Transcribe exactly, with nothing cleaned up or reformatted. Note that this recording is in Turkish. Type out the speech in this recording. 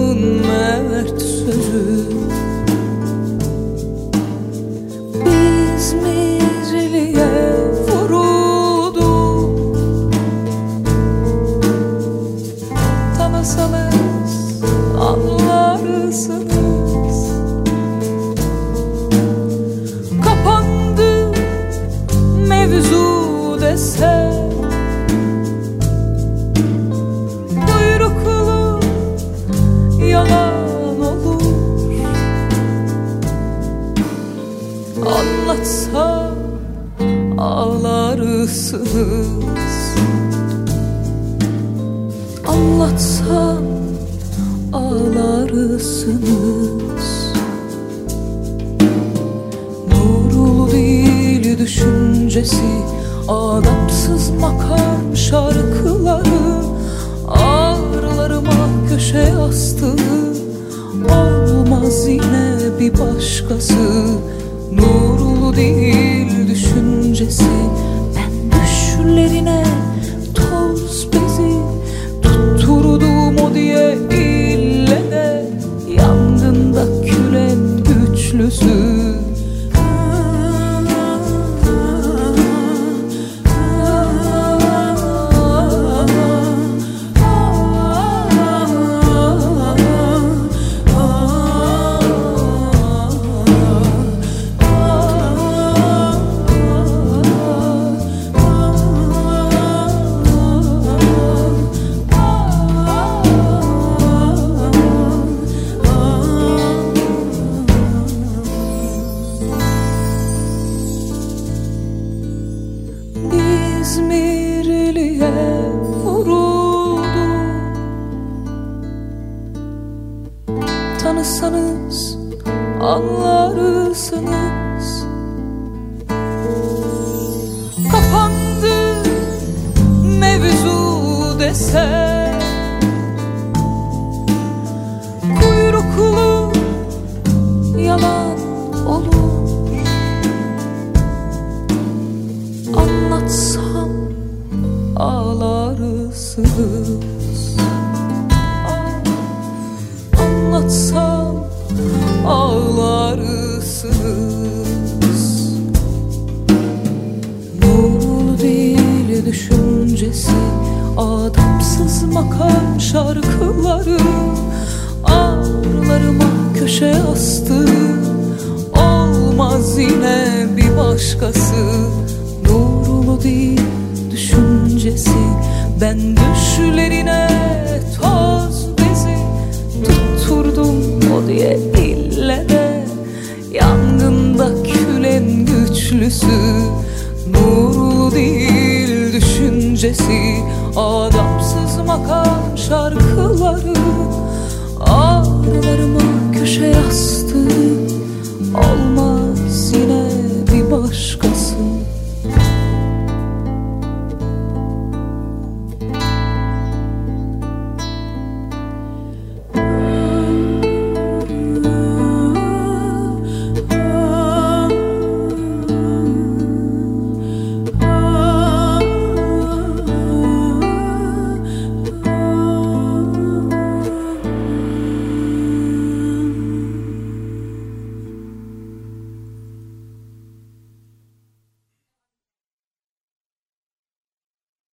adamın mert sözü. İzmirliye vuruldu, tanısanız anlarsınız. Kapandı mevzu desem, buyruklu yalan olur. Anlatsam ağlarsınız, anlatsam ağlarsınız. Nurul değil düşüncesi, adamsız makam şarkıları. Ağrılarıma köşe yastığı, olmaz yine bir başkası. Nurlu değil düşüncesi, ben düşlerine toz bezi tutturdum o diye ille de, yangında külen güçlüsü. İzmirliye vuruldu, tanısanız anlarsınız. Kapandı mevzu desem, kuyruklu yalan olur. Anlatsam ağlarsınız, anlatsam ağlarsınız. Nurlu değil düşüncesi, adamsız makam şarkıları. Ağrılarıma köşe yastığı, olmaz yine bir başkası. Nurlu değil düşüncesi, ben düşlerine toz bezi tutturdum o diye ille de, yangında külen güçlüsü. Nurlu değil düşüncesi, adamsız makam şarkı.